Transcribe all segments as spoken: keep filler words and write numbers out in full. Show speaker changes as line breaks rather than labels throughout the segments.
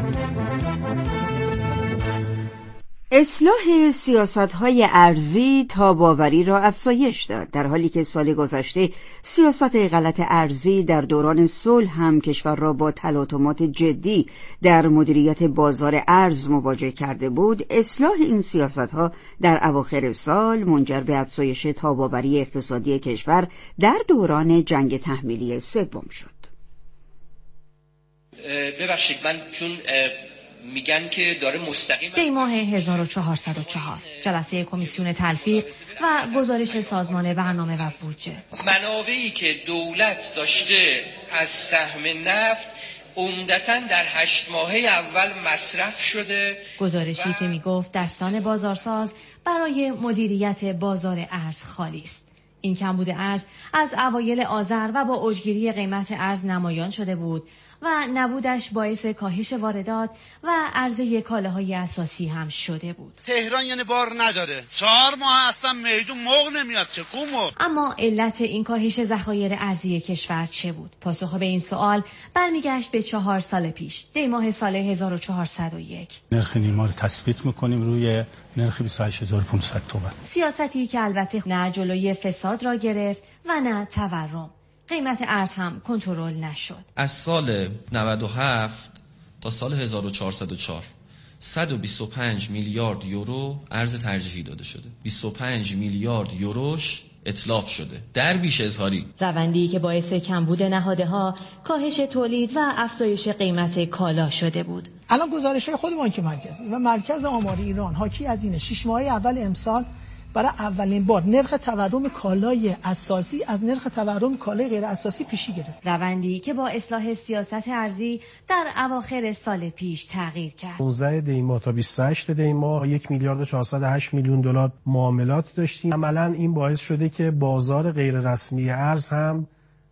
اصلاح سیاست‌های ارزی تاب‌آوری را افزایش داد، در حالی که سال گذشته سیاست غلط ارزی در دوران صلح هم کشور را با تلاطمات جدی در مدیریت بازار ارز مواجه کرده بود. اصلاح این سیاست‌ها در اواخر سال منجر به افزایش تاب‌آوری اقتصادی کشور در دوران جنگ تحمیلی سوم شد.
ببخشید من چون میگن که داره مستقیم
دی ماه هزار و چهارصد و چهار جلسه کمیسیون تلفیق و گزارش سازمان برنامه و بودجه.
منابعی که دولت داشته از سهم نفت عمدتاً در هشت ماهه اول مصرف شده.
گزارشی که میگفت دستان بازارساز برای مدیریت بازار ارز خالی است. این کمبود ارز از اوایل آذر و با اوجگیری قیمت ارز نمایان شده بود و نبودش باعث کاهش واردات و عرضه کالاهای اساسی هم شده بود.
تهران یعنی بار نداره. چهار ماه اصلا میدون موق نمیاد چه کومو.
اما علت این کاهش ذخایر ارزی کشور چه بود؟ پاسخ به این سوال برمیگشت به چهار سال پیش، دی ماه سال هزار و چهارصد و یک.
نرخ نیما رو تثبیت میکنیم روی نرخ بیست و هشت هزار و پانصد تومان.
سیاستی که البته نه جلوی فساد را گرفت و نه تورم. قیمت ارز هم کنترل نشد.
از سال نود و هفت تا سال هزار و چهارصد و چهار صد و بیست و پنج میلیارد یورو ارز ترجیحی داده شده. بیست و پنج میلیارد یوروش اتلاف شده در بیش اظهاری.
روندی که باعث کمبود نهادها، کاهش تولید و افزایش قیمت کالا شده بود.
الان گزارش‌های خود بانک مرکزی و مرکز آمار ایران حاکی از اینه شش ماهه اول امسال برای اولین بار نرخ تورم کالای اساسی از نرخ تورم کالای غیر اساسی پیشی گرفت.
روندی که با اصلاح سیاست ارزی در اواخر سال پیش تغییر کرد.
پانزده دی ماه تا بیست و هشت دی ماه یک میلیارد و چهارصد و هشت میلیون دلار معاملات داشتیم. عملاً این باعث شده که بازار غیر رسمی ارز هم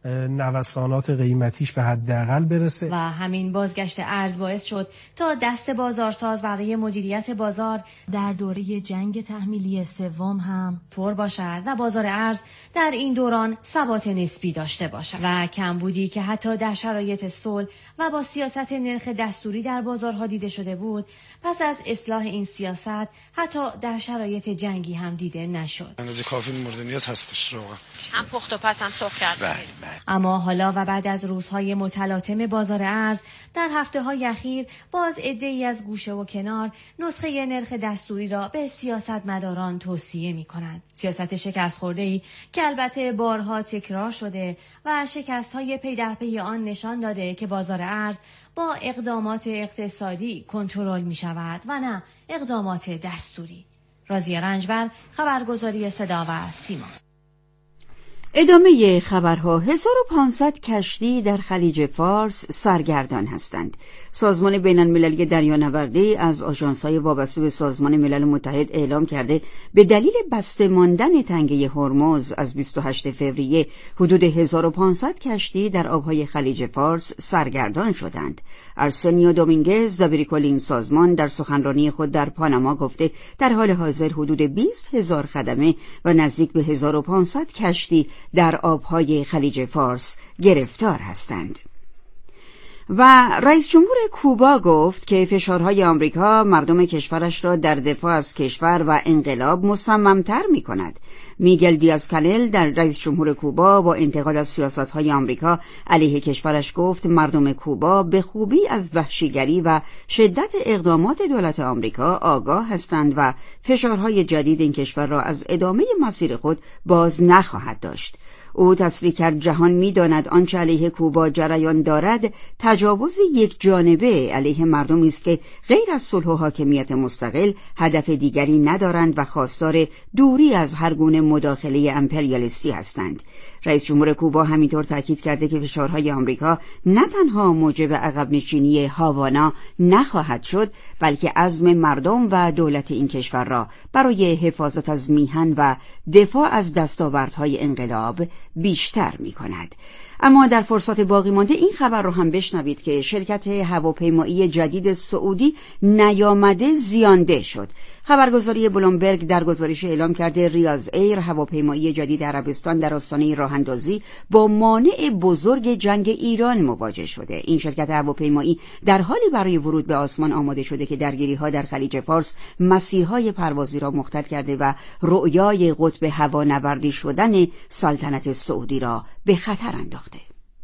نوسانات قیمتیش به حداقل برسه
و همین بازگشت ارز باعث شد تا دست بازارساز برای مدیریت بازار در دوره جنگ تحمیلی سوم هم پر باشد و بازار ارز در این دوران ثبات نسبی داشته باشد و کمبودی که حتی در شرایط صلح و با سیاست نرخ دستوری در بازارها دیده شده بود، پس از اصلاح این سیاست حتی در شرایط جنگی هم دیده نشد.
اندازه کافی مورد نیاز هستش روغن
هم پخت و پس هم سرخ کرد. اما حالا و بعد از روزهای متلاطم بازار ارز در هفته‌های اخیر باز عده‌ای از گوشه و کنار نسخه نرخ دستوری را به سیاستمداران توصیه می‌کنند. سیاست شکست خورده‌ای که البته بارها تکرار شده و شکست‌های پی در پی آن نشان داده که بازار ارز با اقدامات اقتصادی کنترل می‌شود و نه اقدامات دستوری. راضیه رنجبر، خبرگزاری صدا و سیما.
ادامه خبرها. هزار و پانصد کشتی در خلیج فارس سرگردان هستند. سازمان بین المللی دریانوردی از آژانس‌های وابسته به سازمان ملل متحد اعلام کرده به دلیل بسته ماندن تنگه هرمز از بیست و هشتم فوریه حدود هزار و پانصد کشتی در آبهای خلیج فارس سرگردان شدند. ارسنیو دومینگز، دبیرکل این سازمان، در سخنرانی خود در پاناما گفته در حال حاضر حدود بیست هزار خدمه و نزدیک به هزار و پانصد کشتی در آبهای خلیج فارس گرفتار هستند. و رئیس جمهور کوبا گفت که فشارهای آمریکا مردم کشورش را در دفاع از کشور و انقلاب مصمم‌تر می‌کند. میگل دیاز کانل در رئیس جمهور کوبا با انتقاد از سیاست‌های آمریکا علیه کشورش گفت مردم کوبا به خوبی از وحشیگری و شدت اقدامات دولت آمریکا آگاه هستند و فشارهای جدید این کشور را از ادامه مسیر خود باز نخواهد داشت. او تصریح کرد جهان می‌داند آنچه علیه کوبا جریان دارد تجاوز یک جانبه علیه مردمی است که غیر از صلح و حاکمیت مستقل هدف دیگری ندارند و خواستار دوری از هر گونه مداخله امپریالیستی هستند. رئیس جمهور کوبا همینطور تاکید کرده که فشارهای آمریکا نه تنها موجب عقب نشینی هاوانا نخواهد شد، بلکه عزم مردم و دولت این کشور را برای حفاظت از میهن و دفاع از دستاوردهای انقلاب بیشتر می کند. اما در فرصت باقی مانده این خبر رو هم بشنوید که شرکت هواپیمایی جدید سعودی نیامده زیانده شد. خبرگزاری بلومبرگ در گزارش اعلام کرده ریاض ایر، هواپیمایی جدید عربستان، در آستانه راه‌اندازی با مانع بزرگ جنگ ایران مواجه شده. این شرکت هواپیمایی در حالی برای ورود به آسمان آماده شده که درگیری‌ها در خلیج فارس مسیرهای پروازی را مختل کرده و رؤیای قطب هوانوردی شدن سلطنت سعودی را به خطر انداخته.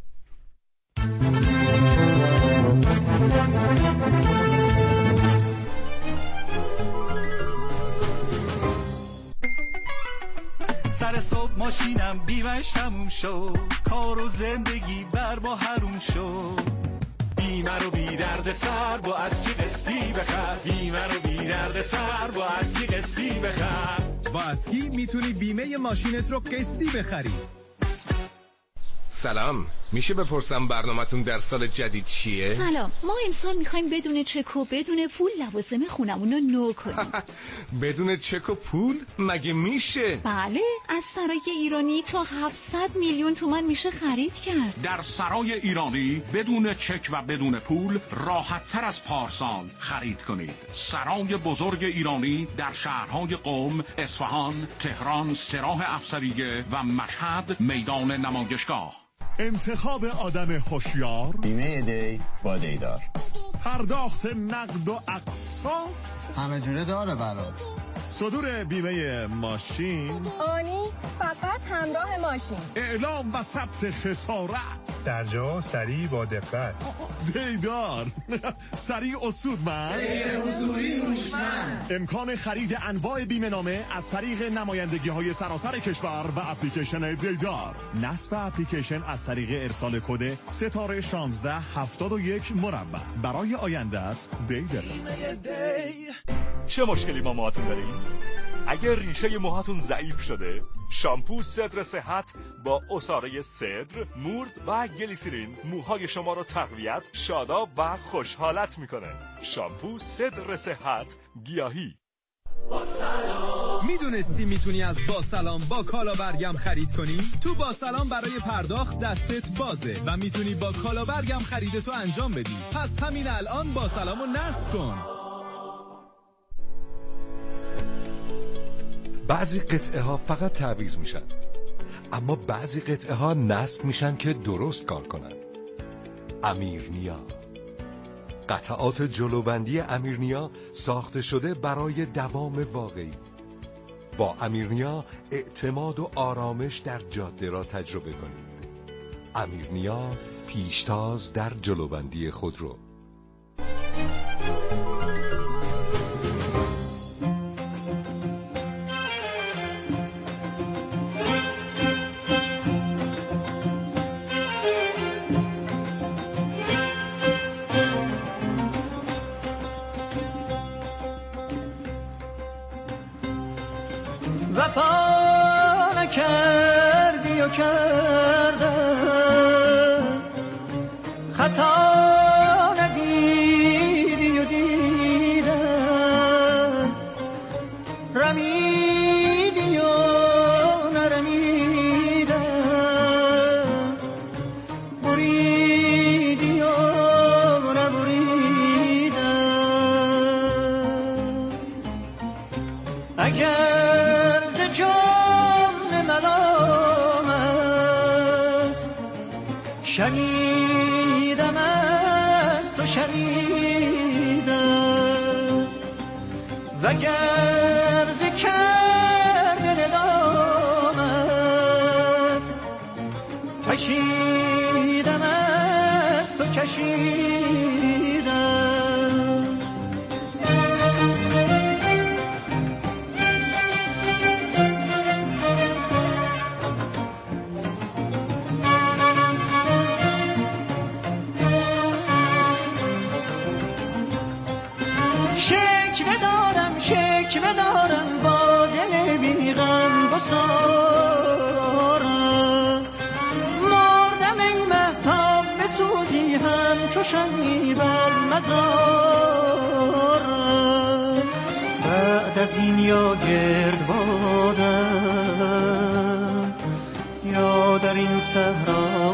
سر صبح ماشینم بیمش تموم شد، کار و زندگی بر ما حروم شد. بیمه رو بی درد سر با اسکی قسطی بخر، بیمه رو بی درد سر با اسکی قسطی بخر.
با اسکی میتونی بیمه ماشینت رو قسطی بخری.
سلام، میشه بپرسم برنامه‌تون در سال جدید چیه؟
سلام، ما امسال میخوایم بدون چک و بدون پول لوازم خونمون رو نو کنیم.
بدون چک و پول؟ مگه میشه؟
بله، از سرای ایرانی تا هفتصد میلیون تومان میشه خرید کرد.
در سرای ایرانی بدون چک و بدون پول راحت تر از پارسال خرید کنید. سرای بزرگ ایرانی در شهرهای قم، اصفهان، تهران، سراح افسریه و مشهد میدان نمایشگاه.
انتخاب آدم هوشیار،
بیمه دی با دیدار،
پرداخت نقد و اقساط
همه جوره داره برات.
صدور بیمه ماشین،
آنی فقط همراه ماشین،
اعلام و ثبت خسارت،
در جا سریع با دقت.
دیدار سریع اصودمند،
حضوری هوشمند.
امکان خرید انواع بیمه نامه از طریق نمایندگی های سراسر کشور و اپلیکیشن دیدار. نصب اپلیکیشن از طریق ارسال کد ستاره شانزده هفتاد و یک مربع. برای آیندت دیدار.
چه مشکلی با موهاتون دارین؟ اگر ریشه موهاتون ضعیف شده، شامپو صدر صحت با عصاره صدر، مورد و گلیسرین موهای شما رو تقویت، شاداب و خوشحالت میکنه. شامپو صدر صحت گیاهی.
با سلام. میدونستی میتونی از با سلام با کالا برگم خرید کنی؟ تو با سلام برای پرداخت دستت بازه و میتونی با کالا برگم خریدتو انجام بدی. پس همین الان با سلامو نصب کن.
بعضی قطعه ها فقط تعویض میشن، اما بعضی قطعه ها نصب میشن که درست کار کنن. امیرنیا، قطعات جلوبندی امیرنیا ساخته شده برای دوام واقعی. با امیرنیا اعتماد و آرامش در جاده را تجربه کنید. امیرنیا، پیشتاز در جلوبندی خودرو.
وفا نکردی و کردم، خطا ندیدی و دیدم، رمیدی و نرمیدم، بریدی و نبریدم. اگر شنیدم از تو شنیدم، وگر ز کرده ندامت کشیدم از تو کشیدم. شکوه دارم با دل بیغم بسارم، مردم ای مهتاب بسوزی همچو شمعی بر مزارم. بعد از این یا گرد بادم یا در این صحرا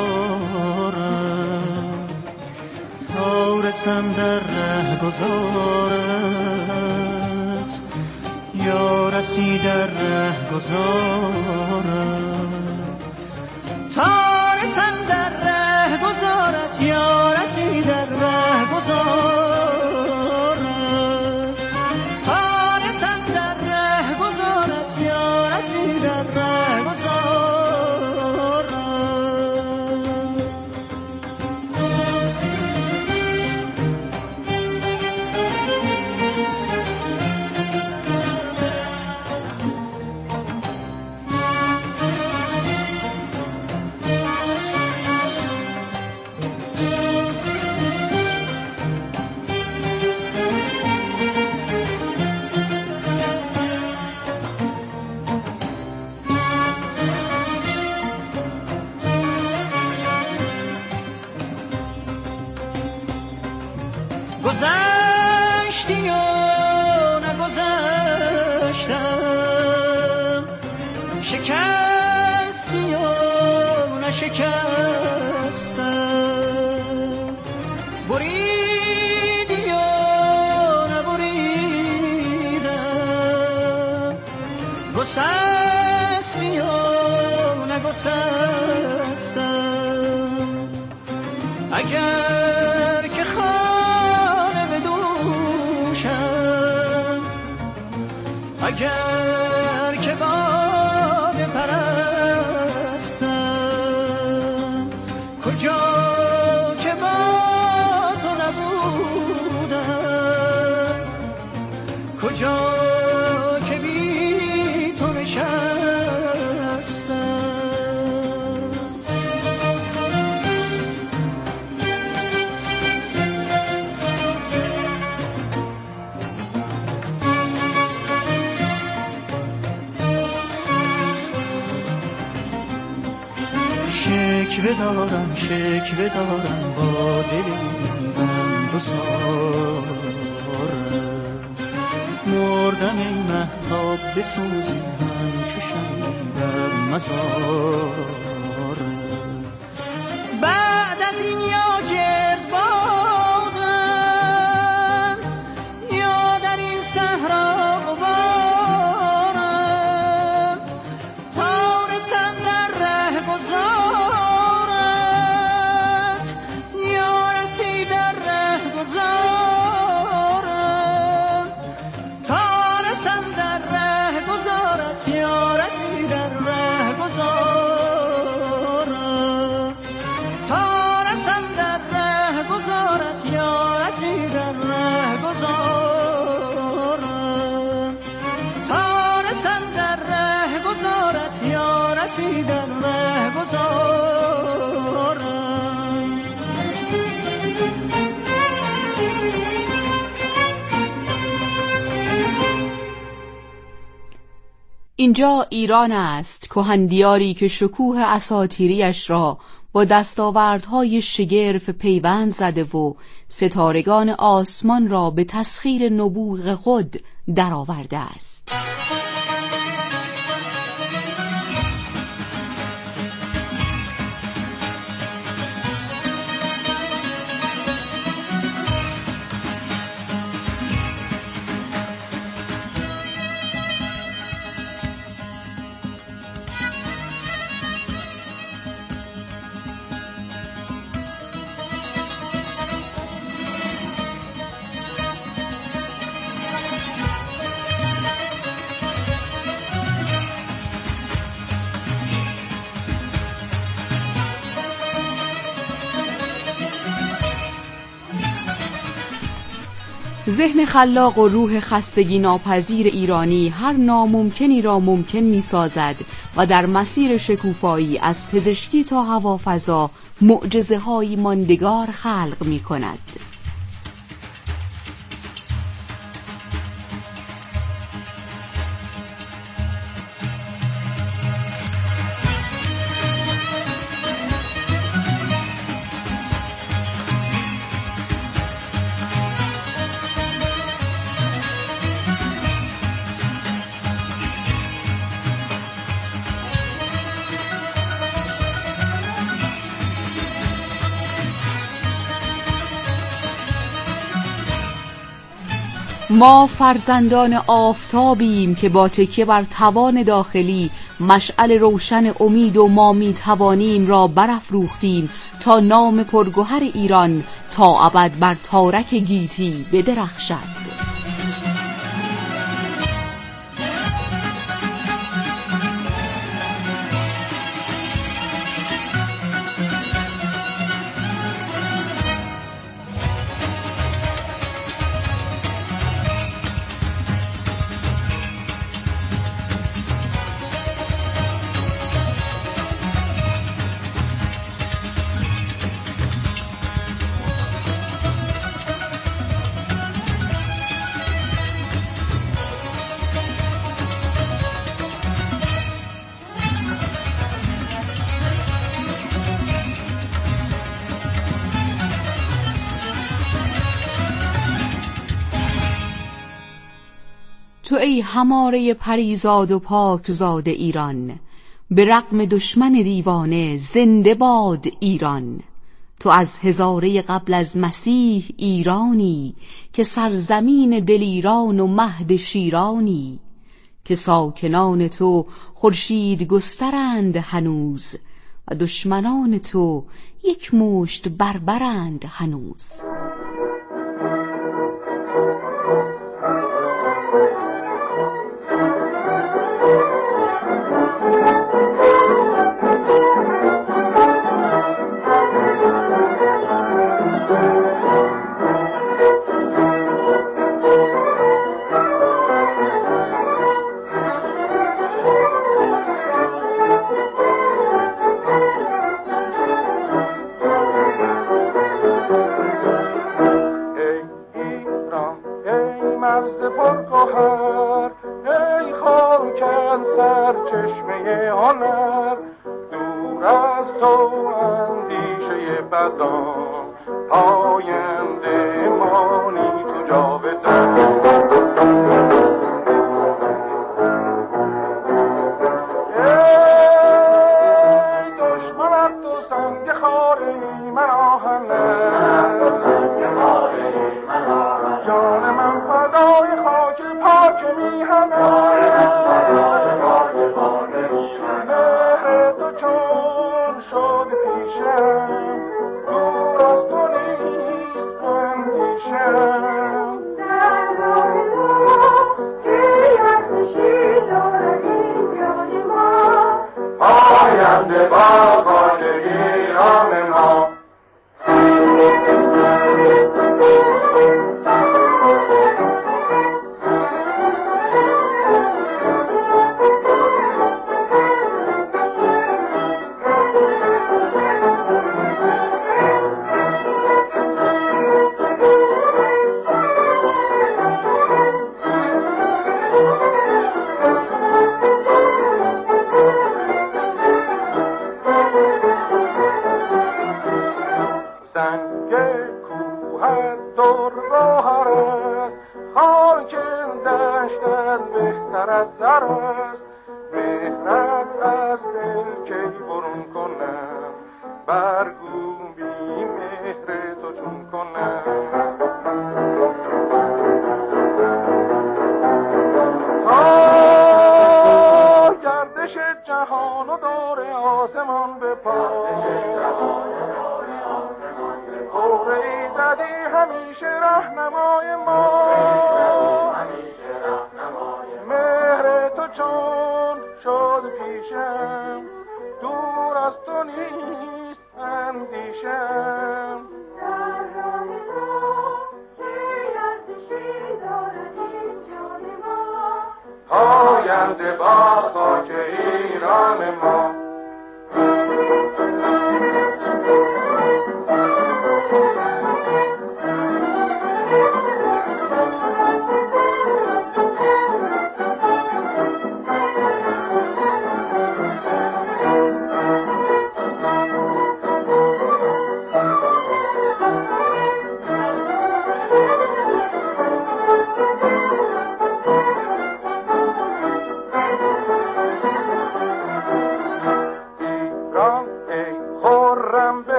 بارم تا رسم در ره گذارت، یا رسی در ره گذارت، تا رسم در ره گذارت، یا رسی در ره گذارت، تا رسم در ره گذارت، یا رسی در ره گذارت. گذشتی و نگذشتم، شکستی و نشکستم، بریدی و نبریدم، گسستی و نگسستم. اگر که اگر که باد پرستم، کجا که با تو نبودم، کجا که بی تو نشستم. شکوه دارم شکوه دارم با دلی من دو ساره، مردم ای مهتاب بسوزی من چو شمعی بر مزاره. بعد از این یا گرد بادم، یا در این صحرا غبارم، تا رسم در ره گذارم، تا رسم در ره گذارت، یا رسی در ره گذارم، تا رسم در ره گذارت، یا رسی در ره گذارم، تا رسم در ره گذارت، یا رسی در ره گذارم.
اینجا ایران است، کهندیاری که شکوه اساطیریش را با دستاوردهای شگرف پیوند زده و ستارگان آسمان را به تسخیر نبوغ خود درآورده است. ذهن خلاق و روح خستگی ناپذیر ایرانی هر ناممکنی را ممکن می سازد و در مسیر شکوفایی از پزشکی تا هوافضا معجزه هایی ماندگار خلق می کند. ما فرزندان آفتابیم که با تکیه بر توان داخلی مشعل روشن امید و ما می توانیم را برافروختیم تا نام پرگوهر ایران تا ابد بر تارک گیتی بدرخشد. تو ای هماره پریزاد و پاکزاد ایران، به رغم دشمن دیوانه زنده باد ایران. تو از هزاره قبل از مسیح ایرانی، که سرزمین دلیران و مهد شیرانی. که ساکنان تو خورشید گسترند هنوز، و دشمنان تو یک مشت بربرند هنوز.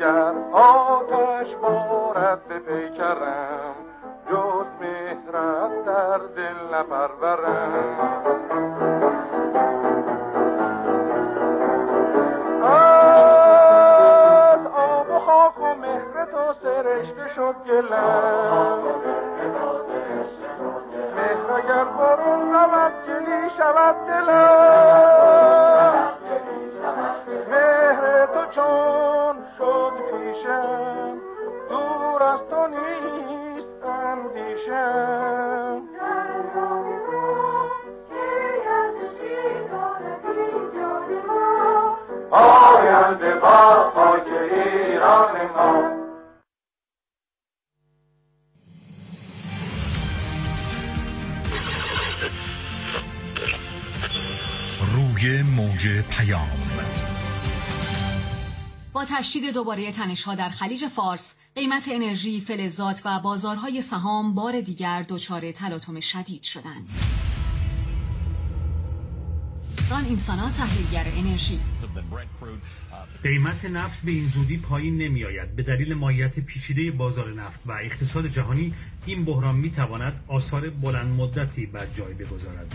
گر آتش بارد به پیکرم جز مهرت در دل نپرورم از آب و خاک و مهر تو سرشته شد گلم مهر اگر برون رود گلی شود دلم مهر تو چون شد پیشم دور از تو نیست اندیشم آینده با خاک ایران ما.
روی موج پیام.
با تشدید دوباره تنش‌ها در خلیج فارس، قیمت انرژی، فلزات و بازارهای سهام بار دیگر دچار تلاطم شدید شدند. ران اینسانا، تحلیلگر انرژی:
قیمت نفت به این زودی پایین نمی آید. به دلیل ماهیت پیچیده بازار نفت و اقتصاد جهانی، این بحران می تواند آثار بلند مدتی بر جای بگذارد.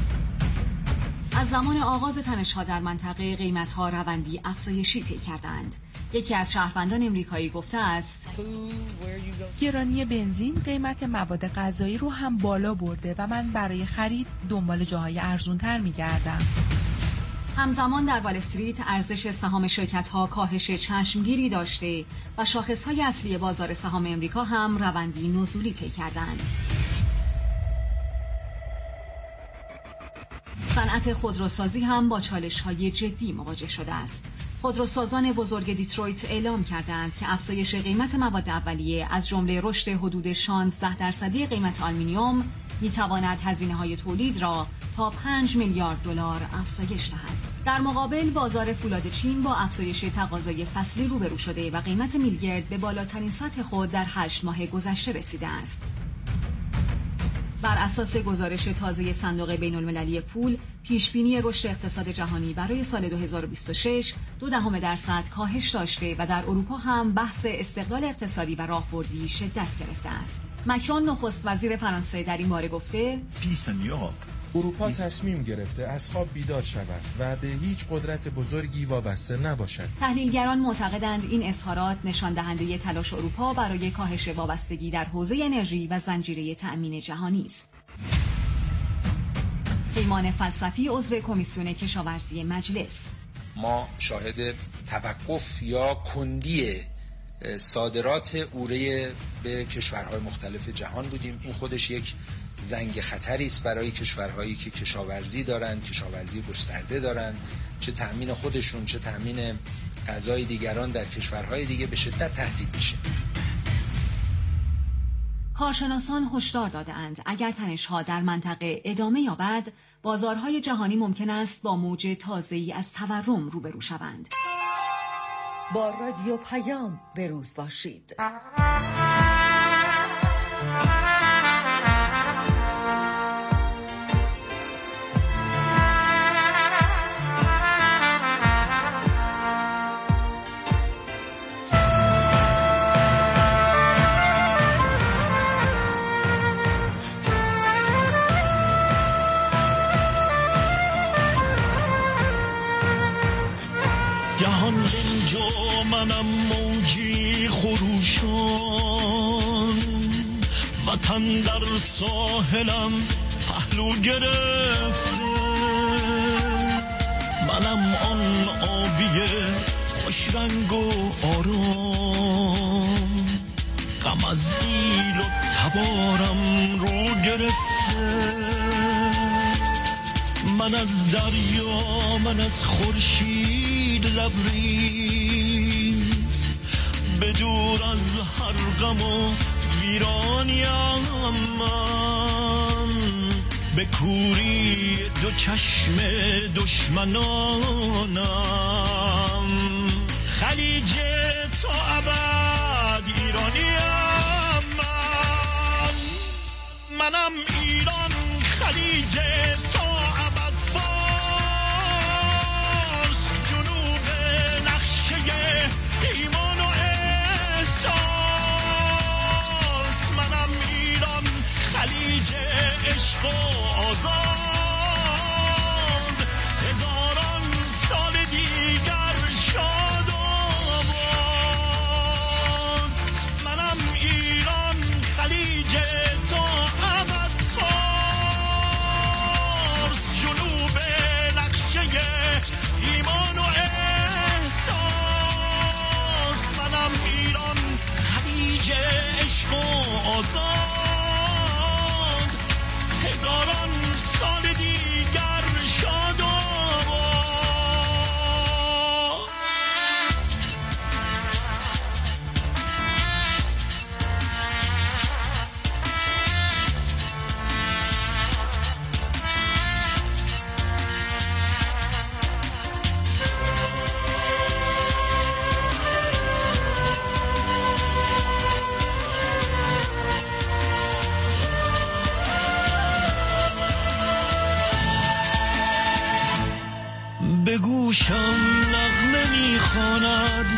از زمان آغاز تنش‌ها در منطقه قیمت‌ها روندی افزایشی طی کردند. یکی از شهروندان امریکایی گفته است
گرانی بنزین قیمت مواد غذایی رو هم بالا برده و من برای خرید دنبال جاهای ارزان‌تر می‌گردم.
همزمان در وال استریت ارزش سهام شرکت‌ها کاهش چشمگیری داشته و شاخص‌های اصلی بازار سهام امریکا هم روندی نزولی طی کردند. صنعت خودروسازی هم با چالش‌های جدی مواجه شده است. خودروسازان بزرگ دیترویت اعلام کردند که افزایش قیمت مواد اولیه از جمله رشد حدود شانزده درصدی قیمت آلومینیوم می‌تواند هزینه‌های تولید را تا پنج میلیارد دلار افزایش دهد. در مقابل بازار فولاد چین با افزایش تقاضای فصلی روبرو شده و قیمت میلگرد به بالاترین سطح خود در هشت ماه گذشته رسیده است. بر اساس گزارش تازه صندوق بین‌المللی پول، پیشبینی رشد اقتصاد جهانی برای سال دو هزار و بیست و شش دو دهم درصد کاهش داشته و در اروپا هم بحث استقلال اقتصادی و راهبردی شدت گرفته است. مکرون نخست وزیر فرانسه در این باره گفته
اروپا تصمیم گرفته از خواب بیدار شود و به هیچ قدرت بزرگی وابسته نباشد.
تحلیلگران معتقدند این اظهارات نشان دهنده تلاش اروپا برای کاهش وابستگی در حوزه انرژی و زنجیره تأمین جهانی است. پیمان فلسفی، عضو کمیسیون کشاورزی مجلس:
ما شاهد توقف یا کندی صادرات اوره به کشورهای مختلف جهان بودیم. این خودش یک زنگ خطری است برای کشورهایی که کشاورزی دارند، کشاورزی گسترده دارند، چه تأمین خودشون چه تأمین غذای دیگران در کشورهای دیگه به شدت تهدید میشه.
کارشناسان هشدار داده‌اند اگر تنش‌ها در منطقه ادامه یابد، بازارهای جهانی ممکن است با موج تازه‌ای از تورم روبرو شوند.
با رادیو پیام به روز باشید.
جهان اینجا منم موجی خروشان، وطن در ساحلم پهلو گرفته، منم آن آبی خوش رنگ و آرام، غم از ایل و تبارم رو گرفته، من از دریا من از خورشید لبریز، به دور از هر غم و ویرانیم، من به کوری دو چشم دشمنانم، خلیج تا ابد ایرانیم، من منم ایران خلیج تا ابد فارس، جنوب نقشه ایمان و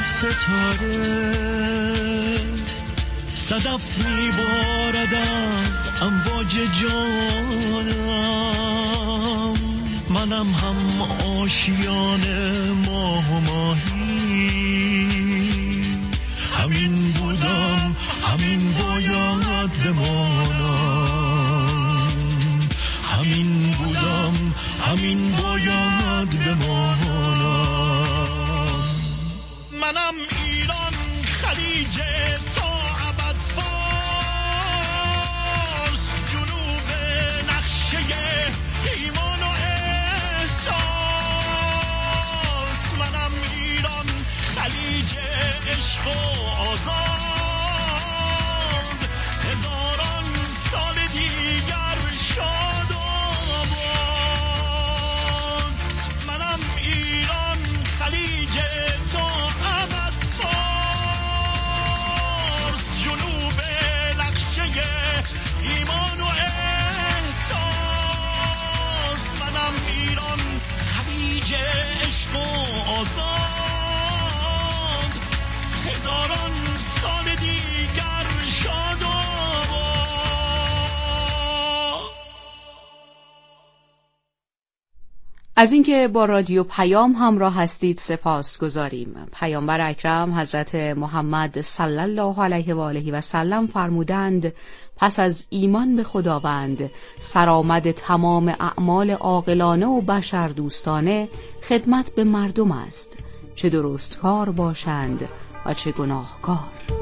ستاره صدف میبارد از امواج جانم، منم هم آشیان ماه و ماهی، همین بودم همین باید بمانم، همین بودم همین باید بمانم. منم ایران خلیج تا ابد فارس، جنوب نقشه ایمان و احساس، منم ایران خلیج عشق و آزاد، هزاران سال دیگر شاد و آباد. منم ایران خلیج تا ابد فارس، جنوب نقشه ایمان و احساس، منم ایران خلیج عشق و آزاد، هزاران سال دیگر شاد و
از اینکه با رادیو پیام همراه هستید سپاس گذاریم. پیامبر اکرم حضرت محمد صلی الله علیه و آله و سلم فرمودند پس از ایمان به خداوند سرآمد تمام اعمال عاقلانه و بشر دوستانه خدمت به مردم است، چه درستکار باشند و چه گناهکار.